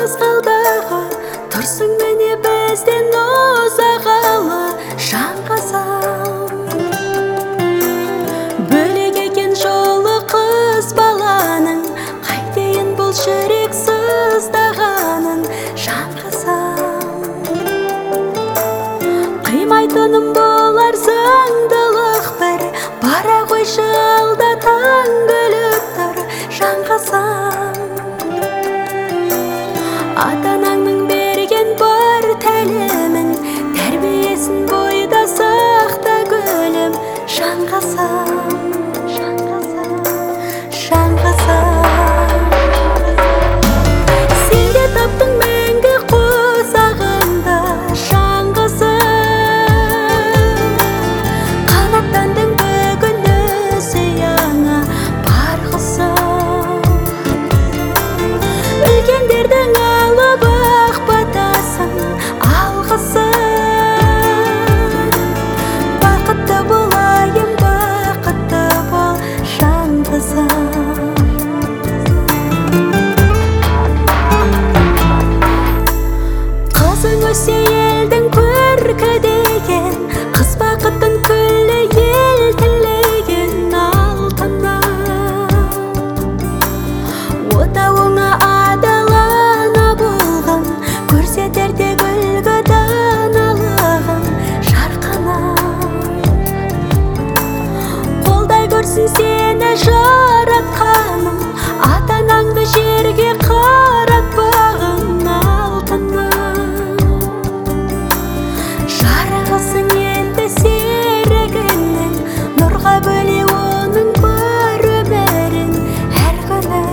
қызғалдағы тұрсың міне бізден ұзағалы жаңғасам. Бөлек екен жолы қыз баланың, қайтейін бұл жүрек сыздағанын жаңғасам. Қимайтыным болар заңдылық бір, бара қойшы алда таң күліп тұр жаңғасам. Ата-анаңның берген бар тәлімін, тәрбиесін бойда сақта гүлім жаңғасам. Сен де таптың мәңгі қосағында жаңғасам. Қанаттандың бүгін өз ұяңа барғызам. Үлкендердің алып ақ батасын алғызам. Бақытты болайын, бақытты бол жанғызам. Қызың өссе елдің көркі деген, қыз бақыттың күллі ел тілеген алтыннан. Отауыңа адалана болған, көрсетер тек үлгі даналығын жарқынан. Қолдай көрсін сені жаратқаным, ата-анаңды жерге қаратпағын алтыннан. Жарығысың енді серігіңнің, нұрға бөле оның бар өмірін әр күні.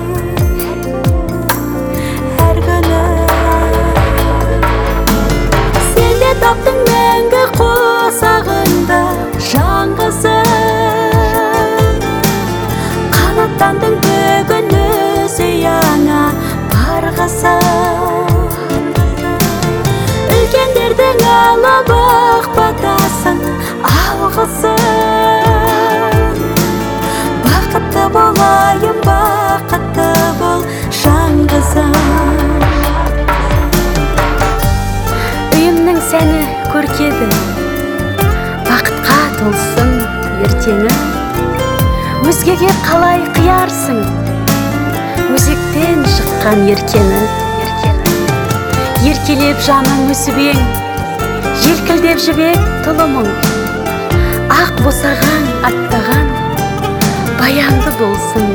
Сен де таптың мәңгі қосағында жаңғасам. Қанаттандың бүгін өз ұяңа барғасам. Үлкендердің алып ақ батасын алғызам. Бақытты болайын, бақытты бол жаңғасам. Үйімнің сәні көркеді, бақытқа толсын ертеңі. Өзгеге қалай қиярсың өзектен шыққан еркені. Еркелеп жаның өсіп ең, желкілдеп жібек тұлымың. Ақ босаған аттаған баянды болсын